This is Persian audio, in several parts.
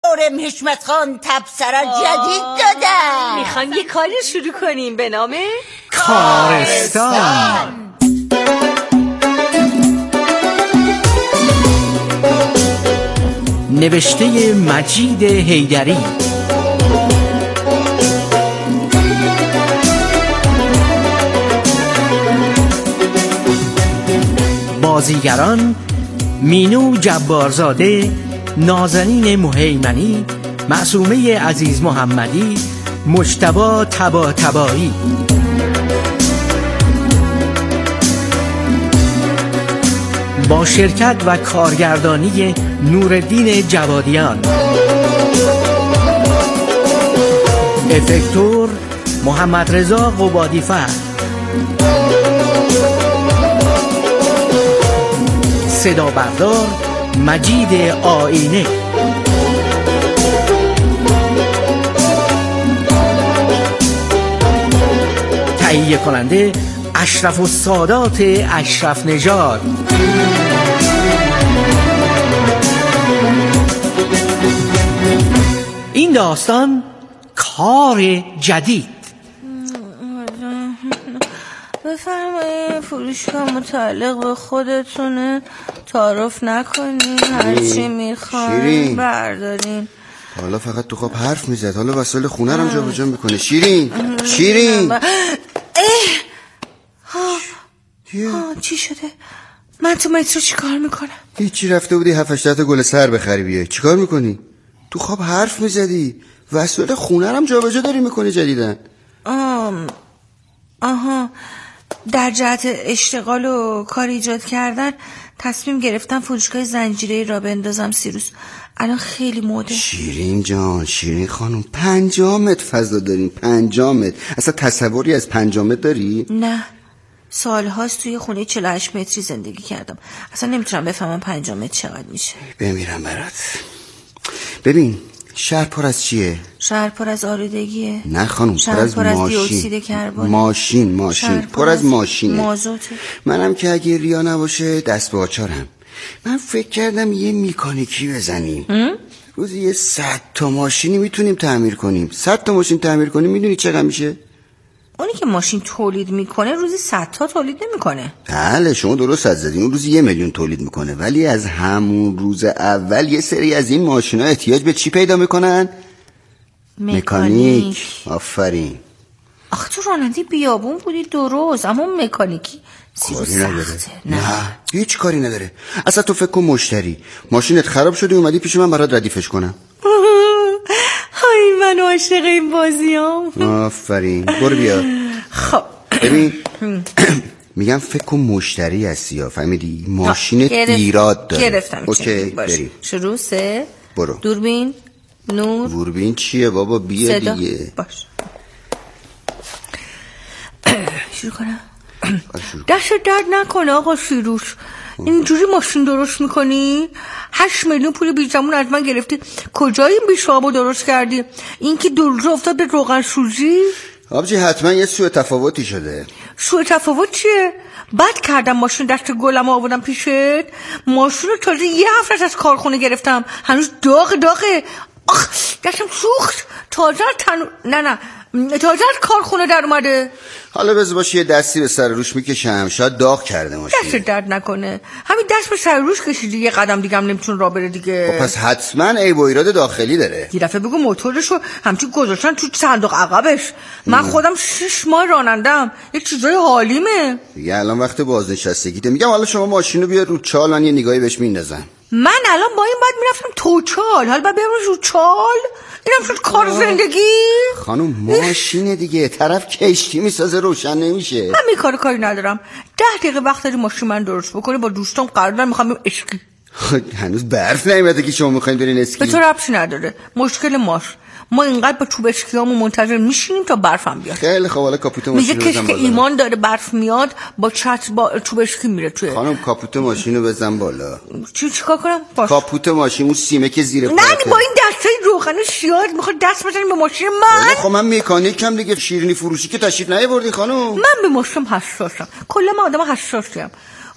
دورم حشمت خان تبصره جدید دادن. میخوایم یه کاری شروع کنیم به نام کارستان. نوشته مجید حیدری، بازیگران مینو جبارزاده، نازنین مهیمنی، معصومه عزیز محمدی، مجتبی طباطبایی. با شرکت و کارگردانی نورالدین جوادیان. افکتور محمد رضا قبادی‌فر. صدا بردار مجید آینه. تهیه کننده اشرف السادات اشرف نژاد. این داستان کار جدید. بفرمایید، فروشگاه متعلق به خودتونه، تعارف نکنین، هرچی میخواین بردارین. حالا فقط تو خواب حرف میزد، حالا وسایل خونه رو جابجا میکنه. شیرین چی شده؟ من تو مترو چی کار میکنم؟ هیچی، رفته بودی 7-8 تا گل سر بخری بیای. چی کار میکنی؟ تو خواب حرف میزدی، وسایل خونه رو جابجا داری میکنی جدیدن. آها، در جهت اشتغال و کار ایجاد کردن تصمیم گرفتم فروشگاه زنجیره‌ای را بندازم سیروس. الان خیلی موده. شیرین جان، شیرین خانم، 50 متر فضا داریم. 50 متر. اصلا تصوری از 50 متر داری؟ نه، سالهاست توی خونه 48 متری زندگی کردم، اصلا نمیتونم بفهمم 50 متر چقدر میشه. بمیرم برات. ببین، شهر پر از چیه؟ شهر پر از آلودگیه. نه خانم، پر از دیوکسید کربن. ماشین پر از ماشینه. مازوته. منم که اگه ریا نباشه دست به آچارم. من فکر کردم یه میکانیکی بزنیم. روزی یه 100 تا ماشینی میتونیم تعمیر کنیم. 100 تا ماشین تعمیر کنیم میدونی چقدر میشه؟ اونی که ماشین تولید میکنه روزی 100 تا تولید نمیکنه. بله، شما درست حد زدین. اون روزی 1 میلیون تولید میکنه، ولی از همون روز اول یه سری از این ماشینا احتیاج به چی پیدا میکنن؟ مکانیک. آفرین. آخه تو راننده بیابون بودی درست، اما مکانیکی کاری نداره. نه هیچ کاری نداره. اصلا تو فکر کن مشتری ماشینت خراب شده اومدی پیش من برات ردیفش کنم. های من عاشق این بازیام. آفرین، برو بیا. خب ببین میگم فکر کن مشتری هستی، فهمیدی؟ ماشینت ایراد داره. گرفتم. اوکی بریم. شروع. 3 برو. دوربین نور. دوربین چیه بابا؟ بیا دیگه. باش. شروع کنم. دست درد نکنه آقا سیروس، اینجوری ماشین درست میکنی؟ 8 میلیون پول بیزمون از من گرفتی، کجای این بیشوابو درست کردی؟ این که دو روز افتاد به روغن سوزی؟ آبجی حتما یه سوء تفاوتی شده. سوء تفاوت چیه؟ بد کردم ماشین دست گلم آوردم پیشت. ماشین رو تازه یه هفته از کارخونه گرفتم، هنوز داغه. آخ دستم سوخت. تازه تازه از کارخونه در اومده. حالا بذار باشه یه دستی به سر روش میکشم، شاید داغ کرده ماشین. دست درد نکنه، همین دست به سر روش کشیدی، یه قدم دیگه هم نمیتون راه بره دیگه. پس حتما عیب و ایراد داخلی داره. یه دفعه بگو موتورشو همچین گذاشتن تو صندوق عقبش. من خودم 6 ماه رانندم، یه چیزای حالیمه دیگه. الان وقت بازنشستگیته. میگم حالا شما ماشینو بیار رو چال، من یه نگاهی بهش میندازم. من الان با این باید میرفتم توچال، حالا باید برم رو چال. اینم شد کار زندگی. خانم ماشینه دیگه، طرف کشتی میسازه روشن نمیشه. من کاری ندارم. 10 دقیقه وقت داری ماشین من درست بکنی، با دوستام قرار دارم میخوام بریم اسکی. هنوز برف نیومده که شما میخواین برین اسکی. به تو ربطی نداره، مشکل ماست. ما اینقدر با چوب اسکیامون منتظر میشینیم تا برفم بیاد. خیلی خب، حالا کاپوت ماشین میگه کسی که ایمان داره برف میاد با چوب اسکی میره توی. خانم کاپوت ماشینو بزن بالا. چیکار کنم؟ کاپوت ماشین اون سیمه که زیر پاته. نه با این دستای روغن شیاد میخواد دست بزنیم به ماشین من. خب من مکانیکم دیگه، شیرینی فروشی که تشریف نیاوردی خانم. من به ماشینم حساسم، کلا من آدم حساسیم.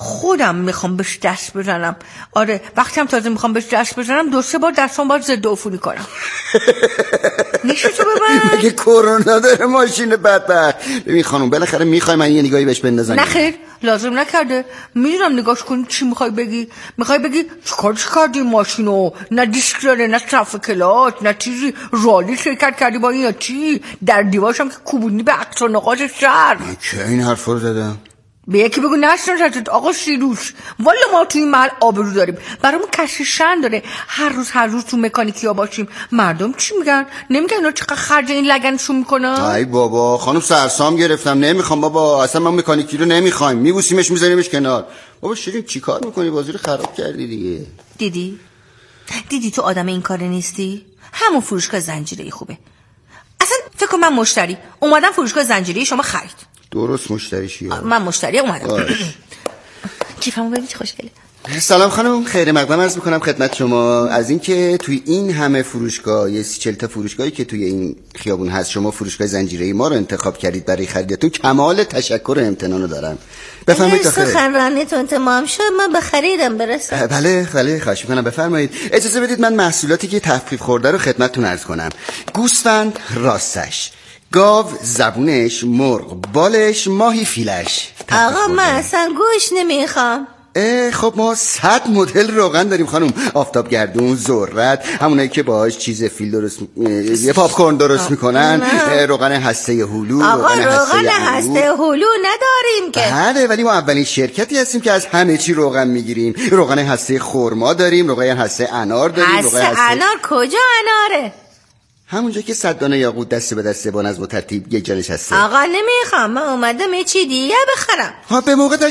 خودم میخوام بهش دست بزنم. آره وقتی هم تازه میخوام بهش دست بزنم 2-3 بار دستام باید ضد عفونی کنم. نشو تو ببن. میگه کرونا داره ماشین بدبخت. ببین خانم بالاخره میخوای من یه نگاهی بهش بندازم؟ نه خیر لازم نکرده. میدونم نگاش کنی چی میخوای بگی. میخوای بگی چیکارش کردی ماشینو؟ نه دیسک داره، نه صفحه کلات، نه چیزی. رالی شرکت کردی با این یا چی؟ در دیوارشم که کوبونی به عکس و نقاش سر. که این حرفا رو زدم؟ به یکی بگو نشناستت آقا سیروش. والا ما تو این محل آبرو داریم، برامون کشیشن داره. هر روز تو مکانیکیا باشیم. مردم چی میگن؟ نمیگن اینا چقدر خرج این لگنشون میکنن؟ ای بابا خانم سرسام گرفتم. نمیخوام بابا، اصلا ما مکانیکی رو نمیخوایم. میبوسیمش میذاریمش کنار. بابا شیرین چی کار میکنی؟ بازی رو خراب کردی دیگه. دیدی تو آدم این کاره نیستی؟ همون فروشگاه زنجیره‌ای خوبه. اصلا فکر کنم من مشتری اومدم فروشگاه زنجیره‌ای شما خرید. درست مشتریشی؟ من مشتری اومدم. کیفمو ببین چه خوشگله. سلام خانم، خیر مقدم عرض میکنم خدمت شما. از اینکه توی این همه فروشگاه، یه 30-40 تا فروشگاهی که توی این خیابون هست، شما فروشگاه زنجیره‌ای ما رو انتخاب کردید برای خریدتون، کمال تشکر و امتنان رو دارم. بفرمایید داخل. سخنرانیتون تمام شد ما به خریدم برسم. بله خواهش میکنم بفرمایید. اجازه بدید من محصولاتی که تخفیف خورده رو خدمتتون عرض کنم. گوسفند راستش، گاو زبونش، مرغ بالش، ماهی فیلش. آقا من اصلا گوش نمیخوام. خب ما 100 مدل روغن داریم خانم. آفتاب گردون، ذرت، همونایی که باهاش چیز فیل درست یه پاپ کورن درست میکنن، روغن هسته هلو. آقا روغن هسته هلو نداریم که. بله ولی ما اولین شرکتی هستیم که از همه چی روغن میگیریم. روغن هسته خرما داریم، روغن هسته انار داریم. هسته انار کجا اناره؟ همونجا که 100 دانه یاقوت دسته به دسته با نظم و ترتیب یک جا نشسته. آقا نمیخوام، من اومدم یه چی دیگه بخرم. ها به موقع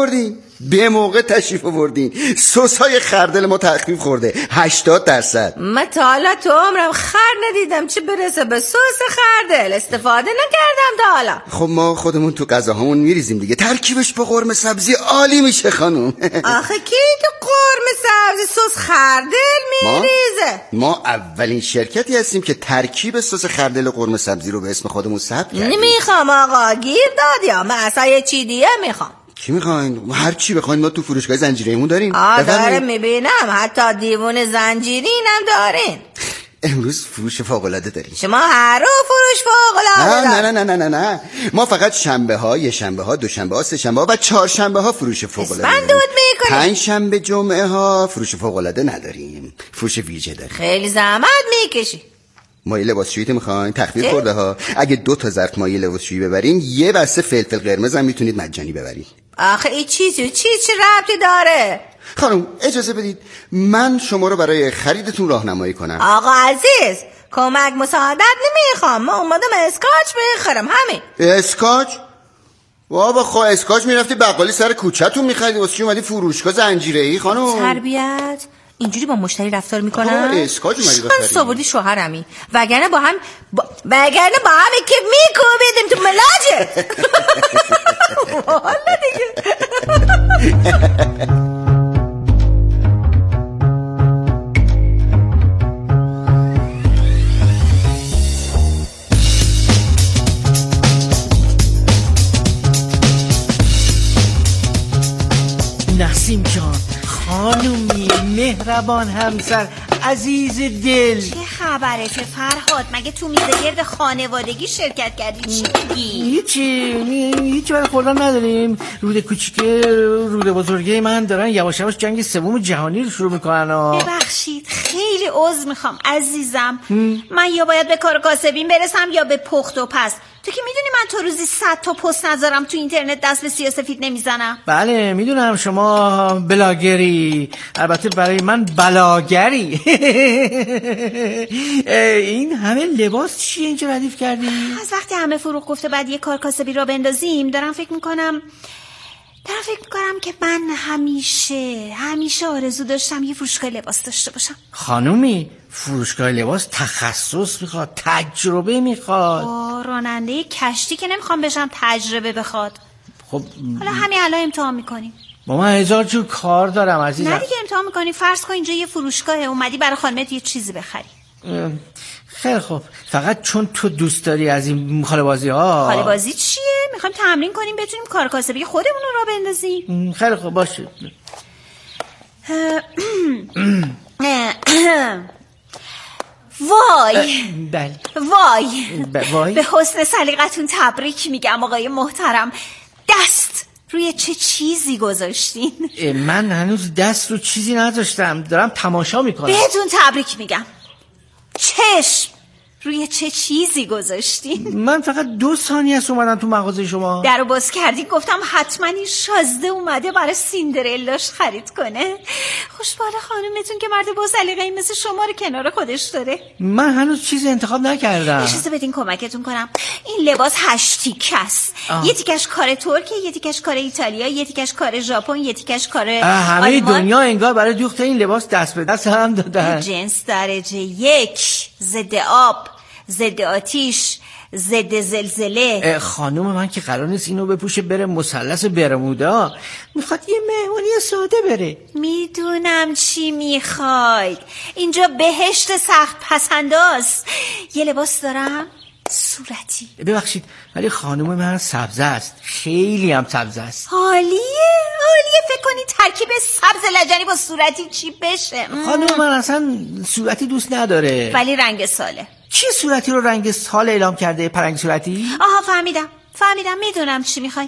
تشریف آوردین. سس‌های خردل ما تخفیف خورده 80%. من تا حالا تو عمرم خر ندیدم، چه برسه به سس خردل. استفاده نکردم تا حالا. خب ما خودمون تو غذاهامون میریزیم دیگه. ترکیبش با قرمه سبزی عالی میشه خانم. آخه کی تو قرمه سبزی سس خردل میریزه؟ ما اولین شرکتی هستیم که ترکیب سس خردل و قرمه سبزی رو به اسم خودمون ثبت کردیم. نمیخوام آقا، گیر دادی. من اصلا یه چی دیگه میخوام. چی میخواین؟ هر چی بخواین ما تو فروشگاه زنجیره‌ایمون داریم. داره میبینم حتی دیوون زنجیرین هم دارین. امروز فروش فوق‌العاده داریم. شما هر روز فروش فوق‌العاده؟ نه ما فقط شنبه ها، یه شنبه ها، دوشنبه ها، سه شنبه ها و چهارشنبه ها فروش فوق‌العاده داریم. اسفندود میکنیم. پنج شنبه جمعه ها فروش فوق‌العاده نداریم. فروش ویژه داریم. خیلی زحمت میکشی. مایه لباسشویی میخواین؟ تخفیف خورده ها. اگه 2 تا ظرف مایه لباسشویی ببرین، یه بسته فلفل قرمز هم میتونید مجانی ببرین. آخه این چیز چه ربطی داره؟ خانم اجازه بدید من شما رو برای خریدتون راهنمایی کنم. آقا عزیز کمک مساعدت نمیخوام، من اومدم اسکاچ بخرم. همین اسکاچ؟ بابا خب اسکاچ میرفتی بقالی سر کوچه‌تون میخریدی، واسه چی اومدی فروشگاه زنجیره‌ای خانم؟ تربیت اینجوری با مشتری رفتار میکنن؟ اسکاچ اومدی بخری؟ سوودی شوهرمی وگرنه با هم که میکوبیدیم تو ملاجه. والا دیگه. نسیم جان، خانومی، مهربان همسر، عزیز دل، چه خبرته فرهاد؟ مگه تو میزگرد خانوادگی شرکت کردی؟ چی میگی؟ هیچی برای خوردن نداریم. رود کوچیکه رود بزرگه من دارن یواش یواش جنگ سوم جهانی رو شروع میکنن. ببخشید خیلی عذر میخوام عزیزم. من یا باید به کار کاسبین برسم یا به پخت و پس. تو که میدونی من تو روزی 100 تا پست نذارم تو اینترنت دست به سیاه‌سفید نمیزنم. بله میدونم شما بلاگری، البته برای من بلاگری. این همه لباس چیه اینجا ردیف کردی؟ از وقتی همه فروغ گفته بعد یه کار کاسبی را بندازیم دارم فکر میکنم که من همیشه آرزو داشتم یه فروشگاه لباس داشته باشم. خانومی فروشگاه لباس تخصص میخواد، تجربه میخواد. راننده کشتی که نمیخوام بشم تجربه بخواد. خب حالا همین الان امتحان میکنیم. با من 1000 جور کار دارم عزیزم. نه دیگه امتحان میکنیم. فرض کن اینجا یه فروشگاهه، اومدی برای خانمت یه چیزی بخری. خیلی خوب، فقط چون تو دوست داری از این خاله بازی ها. خاله بازی چیه؟ میخوایم تمرین کنیم بتونیم کار کاسبی خودمون رو راه بندازیم. خیلی خوب باشه. وای بله. وای به حسن سلیقتون تبریک میگم آقای محترم. دست روی چه چیزی گذاشتین؟ من هنوز دست رو چیزی نذاشتم، دارم تماشا میکنم. بهتون تبریک میگم. چشم روی چه چیزی گذاشتین؟ من فقط 2 ثانیه است اومدم تو مغازه شما. درو باز کردین گفتم حتما این شازده اومده برای سیندرلاش خرید کنه. خوشباله خانومتون که مرد با سلیقه‌ای مثل شما رو کنار خودش داره. من هنوز چیزی انتخاب نکردم. اجازه بدین کمکتون کنم. این لباس 8 تیکه است. یه تیکش کار ترکیه، یه تیکش کار ایتالیا، یه تیکش کار ژاپن، یه تیکش کار همه آلمان. دنیا انگار برای دوخت این لباس دست به دست هم دادن. جنس درجه 1، ضد آب، ضد آتیش، ضد زلزله. خانوم من که قرار نیست اینو بپوشه بره مثلث برمودا، میخواد یه مهمونی ساده بره. میدونم چی میخواید، اینجا بهشت سخت پسنداست. یه لباس دارم صورتی. ببخشید ولی خانوم من سبزه است، خیلی هم سبزه است. عالیه فکر کنید ترکیب سبز لجنی با صورتی چی بشه؟ خانوم من اصلا صورتی دوست نداره. ولی رنگ ساله. چی صورتی رو رنگ سال اعلام کرده؟ پرنگ صورتی؟ آها فهمیدم میدونم چی میخواید.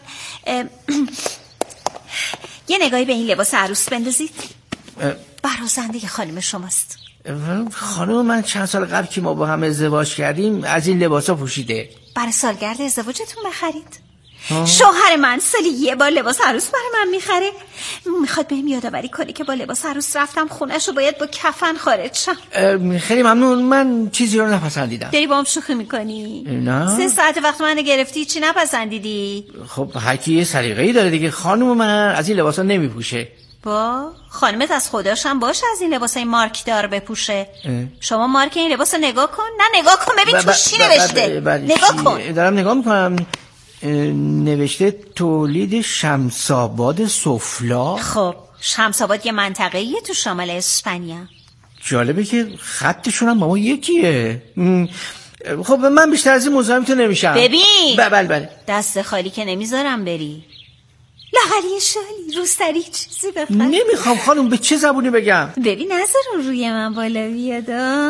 یه نگاهی به این لباس عروس بندازید. برازنده خانم شماست. خانم من چند سال قبل که ما با هم ازدواج کردیم از این لباسا پوشیده. برای سالگرد ازدواجتون بخرید؟ شوهر من سالی یه بار لباس عروس برای من میخره. میخواد بهم یادآوری کنی که با لباس عروس رفتم خونه‌شو باید با کفن خارج شم. خیلی ممنون، من چیزی رو نپسندیدم. داری با هم شوخی میکنی؟ نه 3 ساعت وقت منو گرفتی چی نپسندیدی؟ خب هر کی یه سلیقه‌ای داره دیگه. خانم من از این لباسا نمیپوشه. با خانمت از خداش هم باشه از این لباسای مارک دار بپوشه. شما مارک این لباس رو نگاه کن. نه نگاه کن ببین توش چی نوشته. نگاه کن. دارم نگاه میکنم. نوشته تولید شمساباد سفلا. خب شمساباد یه منطقه‌ایه تو شمال اسپانیا. جالبه که خطشون هم با ما یکیه. خب من بیشتر از این مزاحمتون نمیشم. ببین بله دست خالی که نمیذارم بری. لاغری شالی روسری چیزی بخواد. نمیخوام خانم، به چه زبونی بگم؟ ببین نذارم روی من بالا بیادا.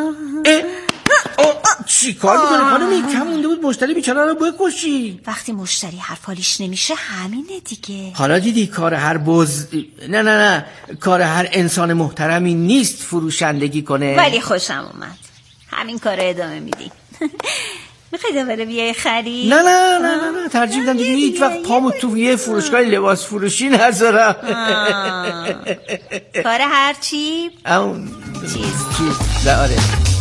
چی کار میکنه خانم؟ این کم مونده بود مشتری بیچاره رو بکشی. وقتی مشتری حرف حالیش نمیشه همینه دیگه. حالا دیدی کار هر نه کار هر انسان محترمی نیست فروشندگی کنه. ولی خوشم اومد همین کار ادامه میدی. میخوای دوباره بیای خرید؟ نه ترجیح میدم دیگه هیچ وقت پامو تو یه فروشگاه لباس فروشی نذارم. کار هر چی؟ اون چیز آره.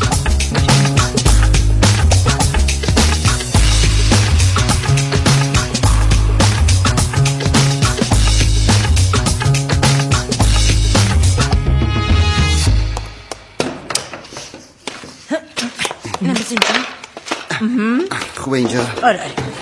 خوبه اینجا؟ آره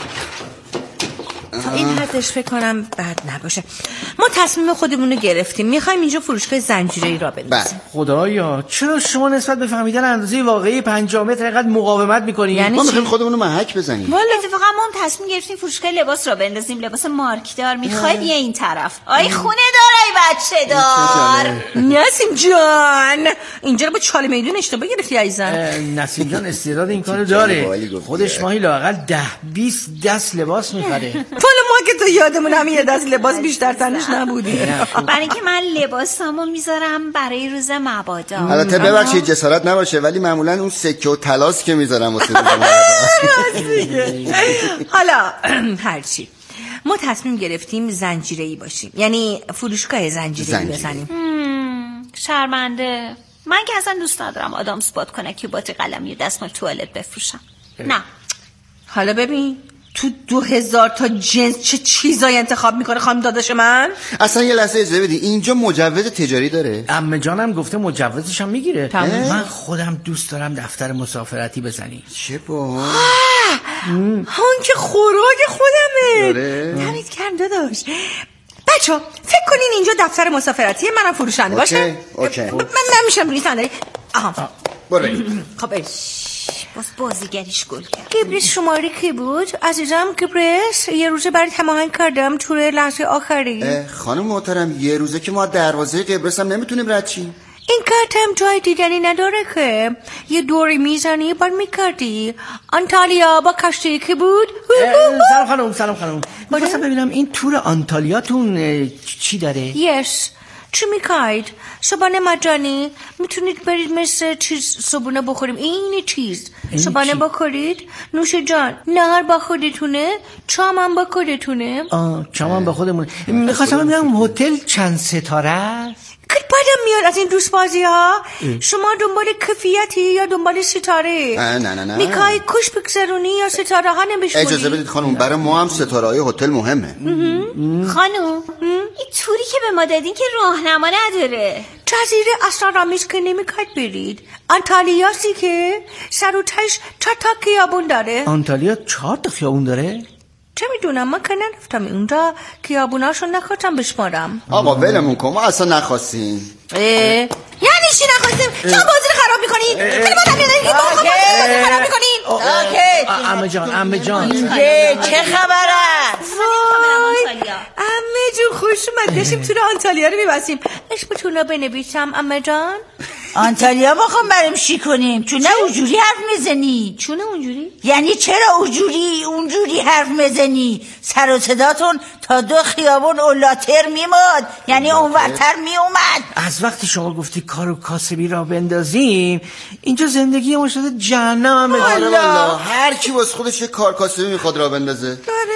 تا این حدش فکر کنم بد نباشه. ما تصمیم خودمون رو گرفتیم، میخوایم اینجا فروشگاه زنجیره‌ای را بندازیم. خدایا چرا شما نسبت به فهمیدن اندازه واقعی 50 متر اینقدر مقاومت میکنید؟ یعنی ما میخوایم خودمون رو محک بزنیم. والا اتفاقا ما هم تصمیم گرفتیم فروشگاه لباس را بندازیم. لباس مارکدار میخواید یه این طرف. آی خونه دار ای بچه دار. نسیم جان اینجا رو با چاله میدون اشتباه گرفتی عزیزم. نسیم جان استعداد این کارو داره. خودش ماهی لااقل 10-20 دست لباس میخره. حالا ما که تو یادمون هم یه دست لباس بیشتر تنش نبودی. برای اینکه من لباسامو میذارم برای روز مبادا. البته ببخشید جسارت نباشه ولی معمولا اون سکه و طلاست که میذارم واسه روز مبادا. حالا هرچی ما تصمیم گرفتیم زنجیره‌ای باشیم، یعنی فروشگاه زنجیره‌ای بزنیم. شرمنده. من که اصلا دوست ندارم آدم سپات کنه که باطی قلمی دستمال توالت بفروشم. نه حالا ببین تو 2000 تا جنس چه چیزایی انتخاب میکنه خانم داداش من. اصلا یه لحظه اجازه بدی، اینجا مجوز تجاری داره؟ عمه جانم گفته مجوزش هم میگیره. من خودم دوست دارم دفتر مسافرتی بزنی. چه با اون که خوراک خودمه. دمت گرم داداش. بچه فکر کنین اینجا دفتر مسافرتی منم فروشنده باشه. اوکی. من نمیشم روی صندلی. برو. خب باز بازیگریش گل کرد. کبریس شماره کی بود؟ عزیزم کبریس یه روزه برات هماهنگ کردم توی لحظه آخری. خانم محترم یه روزه که ما دروازه قبرس هم نمیتونیم رد چیم. این کارت هم جای دیدنی نداره که یه دوری میزنی بار میکردی. آنتالیا با کشتی که بود. سلام خانم میخواستم ببینم این تور آنتالیاتون چی داره؟ یس چی میکاید؟ صبحانه مجانی میتونید برید مثل چیز صبحونه بخوریم. این چیز صبحانه بخورید، نوش جان، نهار با خودتونه، چام هم با خودتونه. چام هم با خودمونه. میخواستم ببینم هتل چند ستاره است؟ بدم میاد از این دوست بازی ها. شما دنبال کیفیتی یا دنبال ستاره؟ نه میخوای کش بگذرونی یا ستاره ها نبشونی؟ اجازه بدید خانم برای ما هم ستاره های هتل مهمه. خانم این توری که به ما دادین که راهنما نداره. جزیره اسرارآمیز که نمیخواید برید. آنتالیاسی که سر و تهش 4 تا خیابون داره. آنتالیا 4 تا خیابون داره؟ چه میدونم من که نرفتم اونجا خیابوناشو نخواستم بشمارم. آقا ولمون کن ما اصلا نخواستیم. یعنی چی نخواستیم؟ چرا بازی رو خراب میکنین؟ خیلی بازی رو خراب میکنین. عمه جان چه خبره؟ وای عمه جون خوش اومد. داشتیم تو آنتالیا رو میبسیم. اسمتون رو بنویسم عمه جان؟ آنتالیا بخوام بریم شی کنیم. چون نه اونجوری حرف میزنی. چونه اونجوری؟ یعنی چرا اونجوری حرف میزنی؟ سر و صداتون تا 2 خیابون اولاتر میماد، یعنی اونورتر میومد. از وقتی شما گفتی کارو کاسبی را بندازیم اینجا زندگی ما شده جهنم. الله هر کی واسه خودش یه کار کاسبی میخواد را بندازه.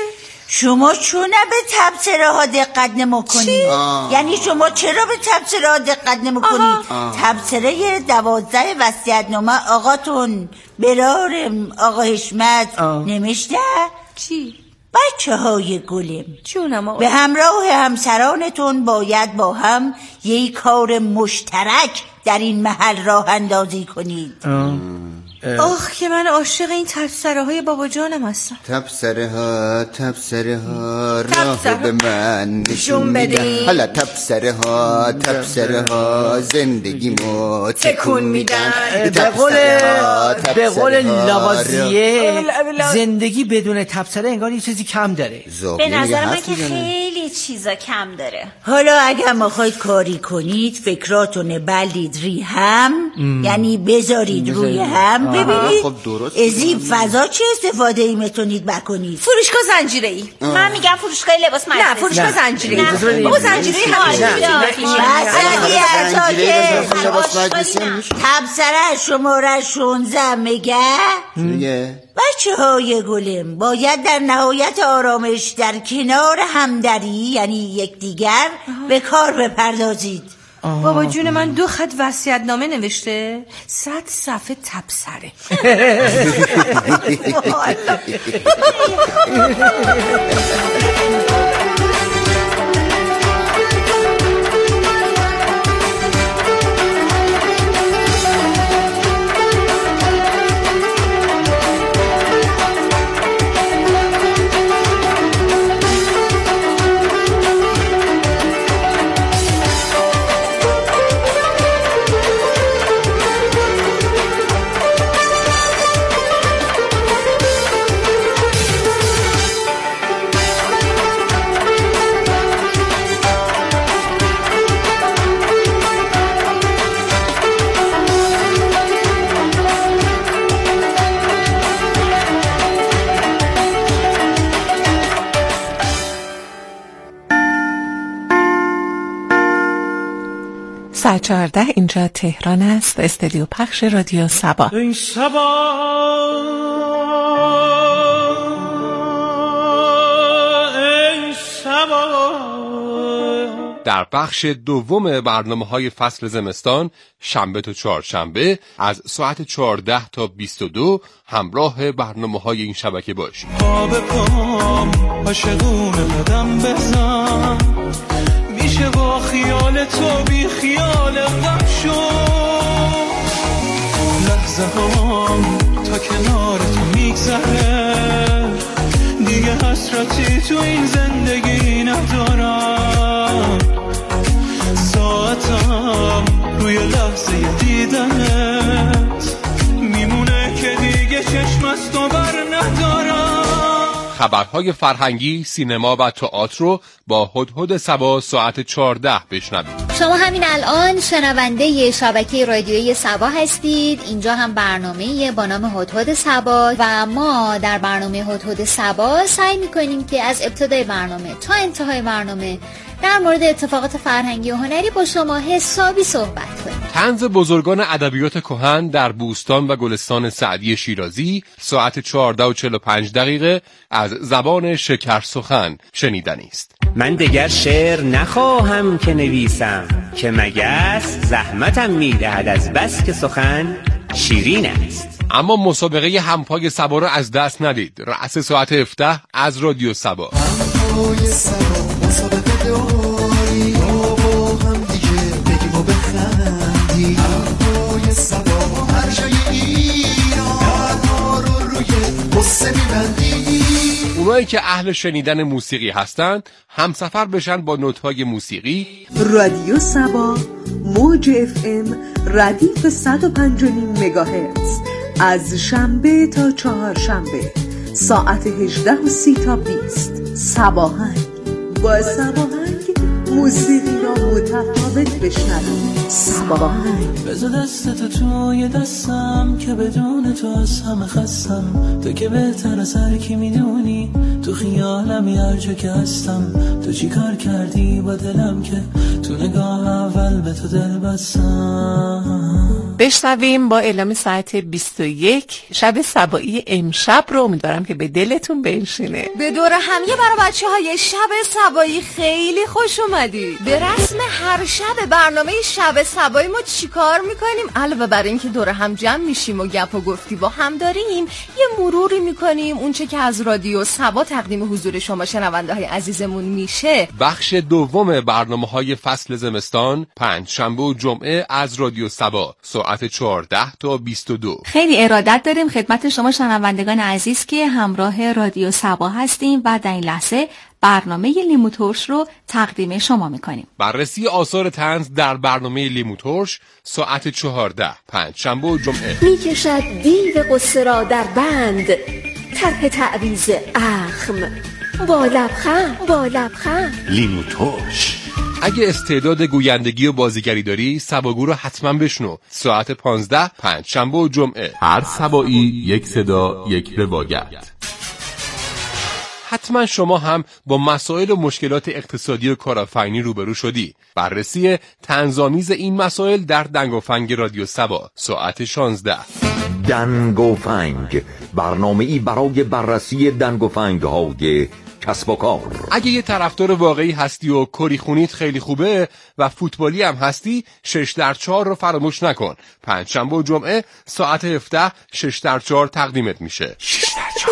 شما چون به تبصره ها دقت نمی‌کنید؟ یعنی شما چرا به تبصره ها دقت نمی‌کنید؟ تبصره 12 وصیت‌نامه آقاتون برارم آقا حشمت نمیشته؟ چی؟ بچه‌های گلم جونم آقا. به همراه همسرانتون باید با هم یک کار مشترک در این محل راه اندازی کنید. که من عاشق این تبصره های بابا جانم هستم. تبصره ها راه به من نشون میدن. حالا تبصره ها زندگیمو تکون میدن. به قول لاوازیه زندگی بدون تبصره انگار یه چیزی کم داره. به نظر من که خیلی چیزا کم داره. حالا اگر میخواید کاری کنید فکراتون بلید ری هم، یعنی بذارید روی هم ببینید از این فضا چه استفاده ای میتونید بکنید. فروشگاه زنجیره ای. من میگم فروشگاه لباس مدرسه. نه فروشگاه زنجیره ای. بابا زنجیره ای. تبصره شماره 16 میگه بچه‌های گلم باید در نهایت آرامش در کنار همدری یعنی یکدیگر به کار بپردازید. بابا جون من 2 خط وصیت‌نامه نوشته 100 صفحه تبصره. ساعت 14 اینجا تهران است. استودیو پخش رادیو سبا. این سبا در بخش دوم برنامه‌های فصل زمستان شنبه تا چهارشنبه از ساعت 14 تا 22 همراه برنامه‌های این شبکه باشید. پا به پام عاشقونه قدم بزن میشه با خیال تو بی خیال غم شو لحظه هم تا کنار تو میگذره دیگه حسرتی تو این زندگی ندارم ساعتم روی لحظه دیدنت میمونه که دیگه چشم از تو بر ندارم. خبرهای فرهنگی، سینما و تئاتر رو با هدهد صبا ساعت 14 بشنوید. شما همین الان شنونده شبکه رادیویی صبا هستید. اینجا هم برنامه با نام هدهد صبا و ما در برنامه هدهد صبا سعی می‌کنیم که از ابتدای برنامه تا انتهای برنامه در مورد اتفاقات فرهنگی و هنری با شما حسابی صحبت کنیم. طنز بزرگان ادبیات کهن در بوستان و گلستان سعدی شیرازی ساعت 14:45 از زبان شکر سخن شنیدنی است. من دیگر شعر نخواهم که نویسم، که مگس زحمتم میدهد از بس که سخن شیرین است. اما مسابقه همپای صبا رو از دست ندید. رأس ساعت 17 از رادیو صبا. همپای صبا مسابقه داری، با هم دیگه بگیم و بخندی. همپای صبا هر جای ایران دردها رو روی قصه میبندی. اونایی که اهل شنیدن موسیقی هستند همسفر بشن با نوت‌های موسیقی. رادیو صبا موج FM ردیف 105.5 مگاهرتز از شنبه تا چهارشنبه ساعت 18:30 تا 20. صباهنگ با صباهنگ موسیقی را متفاوت بشنوید. صباهنگ. بذار دستت توی دستم که بدون تو از همه خستم. تو که بهتر از هر کی میدونی، تو خیالم هر جا که هستم. تو چی کار کردی با دلم که تو نگاه اول به تو دل بستم. بشنویم با اعلام ساعت 21 شب صبایی امشب رو. امیدوارم که به دلتون بنشینه. به دور همیه برای بچه‌های شب صبایی خیلی خوش اومدید. به رسم هر شب برنامه شب صبایی ما چیکار میکنیم؟ علاوه بر این که دور هم جمع میشیم و گپ و گفتی با هم داریم، یه مروری میکنیم اونچه که از رادیو صبا تقدیم حضور شما شنونده های عزیزمون میشه. بخش دوم برنامه‌های فصل زمستان پنجشنبه و جمعه از رادیو صبا ساعت 14 تا 22. خیلی ارادت داریم خدمت شما شنوندگان عزیز که همراه رادیو صبا هستیم و در این لحظه برنامه لیمو ترش رو تقدیم شما میکنیم. بررسی آثار طنز در برنامه لیمو ترش ساعت 14 پنجشنبه و جمعه. میکشد دیو قصه را در بند، طرح تعویض اخم با لبخند لیمو ترش. اگه استعداد گویندگی و بازیگری داری، سباگو رو حتما بشنو. ساعت 15 پنجشنبه و جمعه. هر سبایی یک صدا، یک روایت. حتما شما هم با مسائل و مشکلات اقتصادی و کارآفرینی روبرو شدی. بررسی طنزآمیز این مسائل در دنگ و فنگ رادیو صبا ساعت 16. دنگ و فنگ، برنامه‌ای برای بررسی دنگ و فنگ‌های کسب و کار. اگه یه طرفدار واقعی هستی و کری خونیت خیلی خوبه و فوتبالی هم هستی، 6x4 رو فراموش نکن. پنجشنبه و جمعه ساعت 17 6x4 تقدیمت میشه. 6x4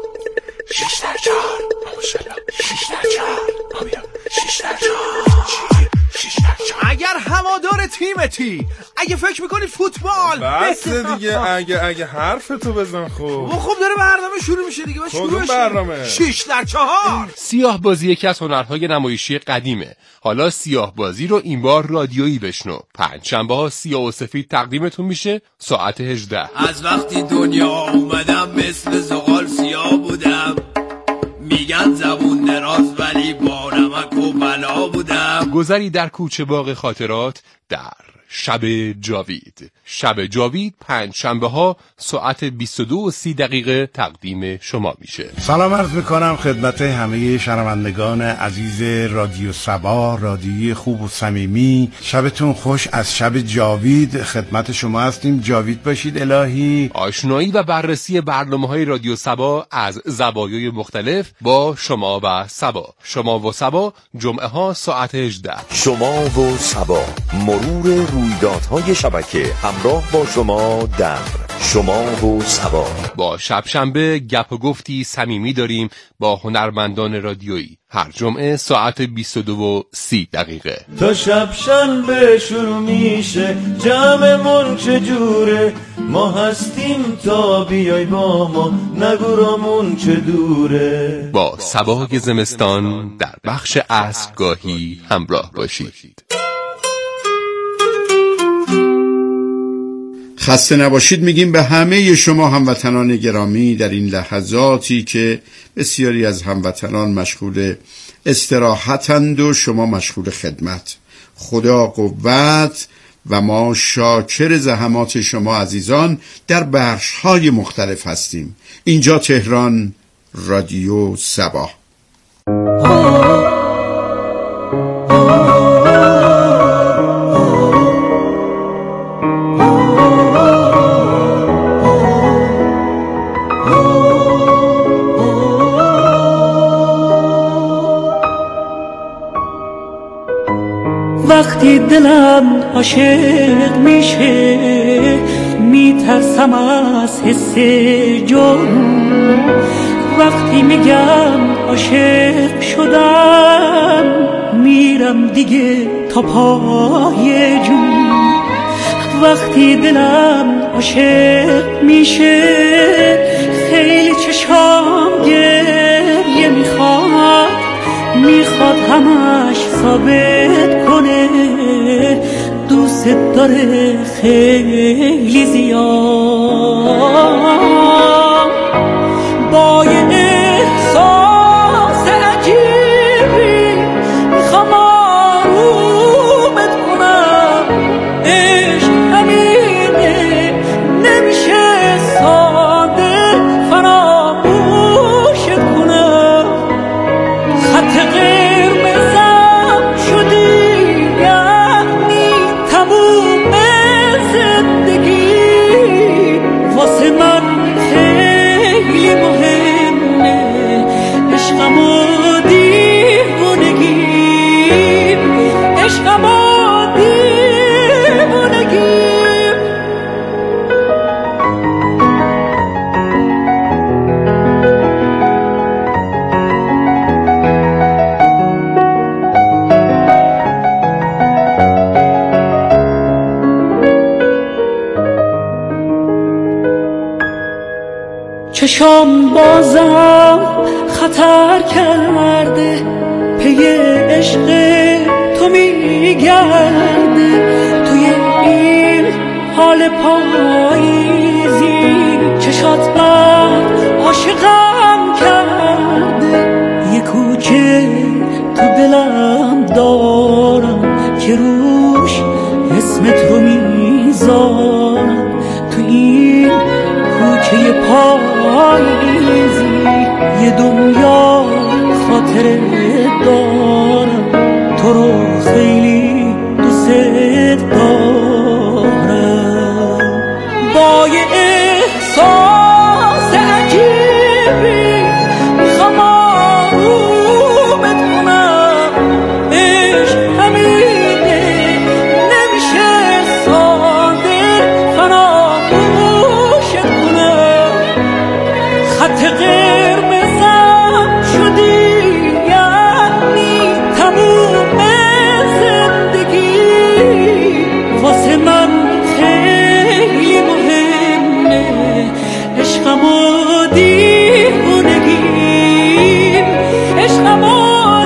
اگر هوادار تیمتی، اگه فکر میکنی فوتبال بس دیگه، اگه حرفتو بزن. خب داره برنامه شروع میشه دیگه. کدوم برنامه؟ 6x4. سیاه بازی یکی از هنرهای نمایشی قدیمه. حالا سیاه بازی رو این بار رادیویی بشنو. پنجشنبه ها سیاه و سفید تقدیمتون میشه ساعت 18. از وقتی دنیا اومدم مثل زغال سیاه بودم، میگن زبون دراز ولی با نمک و بلا بودم. گذری در کوچه باغ خاطرات در شب جاوید. شب جاوید پنجشنبه ها ساعت 22:30 تقدیم شما میشه. سلام عرض میکنم خدمت همه شنوندگان عزیز رادیو صبا، رادیوی خوب و صمیمی. شبتون خوش. از شب جاوید خدمت شما هستیم. جاوید باشید الهی. آشنایی و بررسی برنامه‌های رادیو صبا از زوایای مختلف با شما و صبا. شما و صبا جمعه ها ساعت 18. شما و صبا، مرور رویدادهای شبکه همراه با شما در شما و صبا. با شب-شنبه گپ و گفتی صمیمی داریم با هنرمندان رادیویی. هر جمعه ساعت 22:30. تا شب-شنبه شروع میشه، جمعمون چجوره؟ ما هستیم تا بیای با ما، نگورامون چه دوره. با صبای زمستان در بخش عصرگاهی همراه باشید. خسته نباشید میگیم به همه شما هموطنان گرامی در این لحظاتی که بسیاری از هموطنان مشغول استراحتند و شما مشغول خدمت. خدا قوت و ما شاکر زحمات شما عزیزان در بخش‌های مختلف هستیم. اینجا تهران، رادیو صبا. وقتی دلم عاشق میشه میترسم از حس جنون، وقتی میگم عاشق شدم میرم دیگه تا پای جون. وقتی دلم عاشق میشه خیلی چشام گریه میخواد همش ثابت کنه دوست داره خیلی زیاد. با یه احساس عجیبی میخوام آرومت کنم، عشق همینه نمیشه ساده فراموشت کنم. خط قرمزم شدی یعنی تموم زندگی، واسه من خیلی مهمه عشقم و دیوونگیم، عشقم و دیوونگیم. چشام بازم خطر کرده پی عشق تو میگرده، توی این حال پاییزی چشات من عاشقم کرده. یه کوچه تو دلم دارم که روش اسمت رو میذارم، تو این کوچه پاییزی یه دنیا خاطره دارم، تو رو خیلی دوست دارم. با یه احساس عجیبی میخوام آرومت کنم، عشق همینه نمیشه ساده فراموشت کنم. خط قرمزم شدی یعنی تموم زندگی، واسه من خیلی مهمه عشقم و دیوونگیم، عشقم و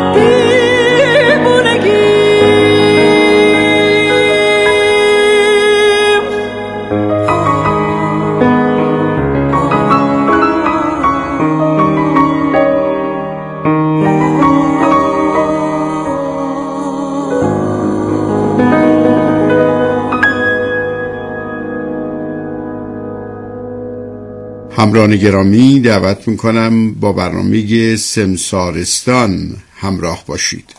همراهان گرامی دعوت میکنم با برنامه سمسارستان همراه باشید.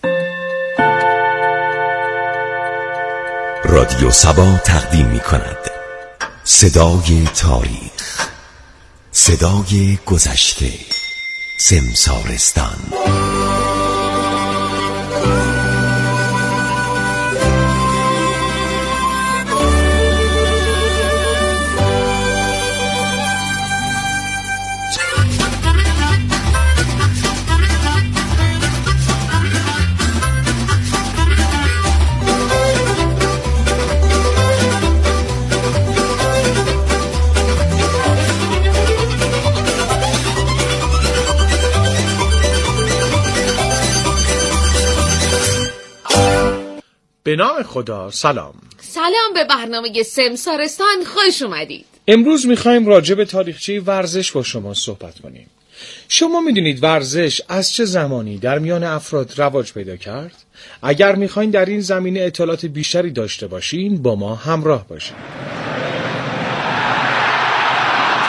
رادیو صبا تقدیم میکند صدای تاریخ، صدای گذشته، سمسارستان. به نام خدا. سلام. سلام به برنامه سمسارستان، خوش اومدید. امروز میخوایم راجع به تاریخچه ورزش با شما صحبت کنیم. شما میدونید ورزش از چه زمانی در میان افراد رواج پیدا کرد؟ اگر میخواین در این زمینه اطلاعات بیشتری داشته باشین با ما همراه باشین.